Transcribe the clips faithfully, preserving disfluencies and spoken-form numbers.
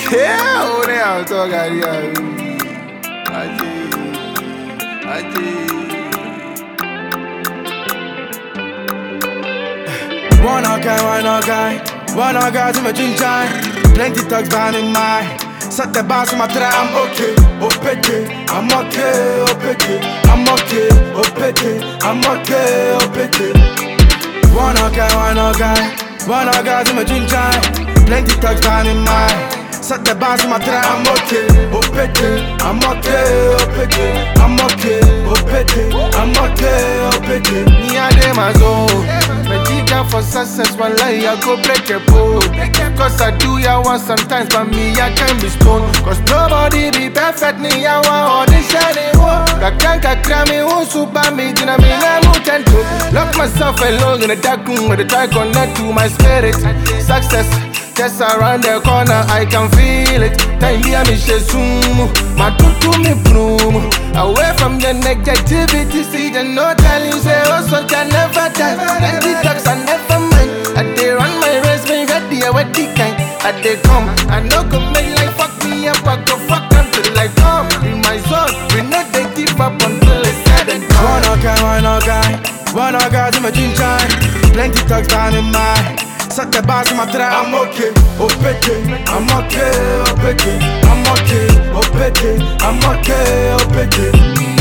Yeah, oh, they are talking here. Aji, Aji. One guy, one guy, one guy to my ginger. Plenty talks down in my. Set the bounce my try. I'm okay, oh pity. I'm okay, oh pity. I'm okay, oh pity. I'm okay, oh pity. One guy, one guy, one guy to my ginger. Plenty talks down in my. Set the bounce my try. I'm okay, oh pity. I'm okay, oh pity. I'm okay, oh pity. I'm okay, oh pity. Me and them as old. For success, one lie, I go break a pole. Cause I do ya want sometimes, but me, I can't be stoned. Cause nobody be perfect, me, I want all this shining world. I can't cry me, who super me, you know me, I'm mutant to lock myself alone in the dark room with the try connect to my spirit. Success, just around the corner, I can feel it. Time be a mission soon, my tutu me bloom. Away from the negativity, see the no telling, say, oh, so can never die. And the ducks are never mind. I they run my race, me ready, I wet the kind. I they come, I know go make like fuck me up, I go fuck until I come. In my zone, we know they give up until it's said and done. One guy, one guy, one guy to my ginger. Plenty talks down in my. Set the bounce my try. I'm okay, oh pity. I'm okay, oh pity. I'm okay, oh pity. I'm okay, oh pity.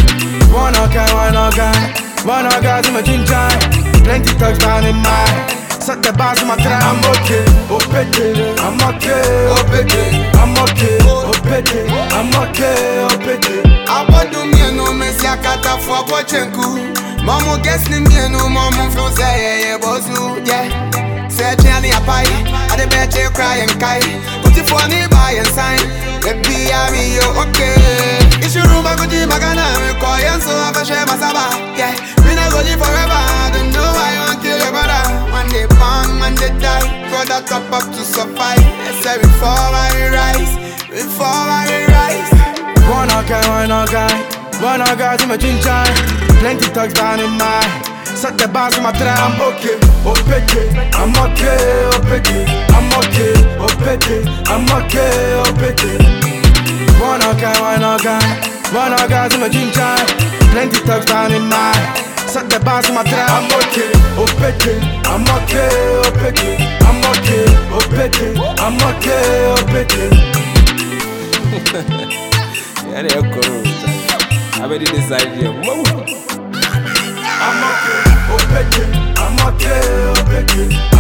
One guy, one guy, one guy to my ginger. Plenty talks down in my. Set the bounce my try. I'm okay, oh pity. I'm okay, oh pity. I'm okay, oh pity. I'm okay, oh pity. Abadu mi no mesi akata fo abochenku. Mamu guess ni mi no mamu flow say yeah bozu yeah. Say Jenny a pie, I the bet you cry and kai. Put it for me by and sign. Baby, I'm you okay. It's your room, I go to Magana, we call you so I share my saba. Yeah, we not go live forever. I don't know why you want to kill your brother. One day born, one day die. Brother top up to survive. I say before I rise, before I rise. One guy, one guy, one guy to my ginger. Plenty talks down in my. Set the bounce my try. I'm okay, oh pity. I'm okay, oh pity. I'm okay, oh pity. I'm okay, oh pity. One guy, one guy, one guy to my ginger. Plenty talks down in my. Set the bounce my try. I'm okay, oh pity. I'm okay, oh pity. I'm okay, oh pity. I'm okay, oh pity. Yeah, they're cool. I already decided. I'm okay, oh pity. I'm okay, oh pity.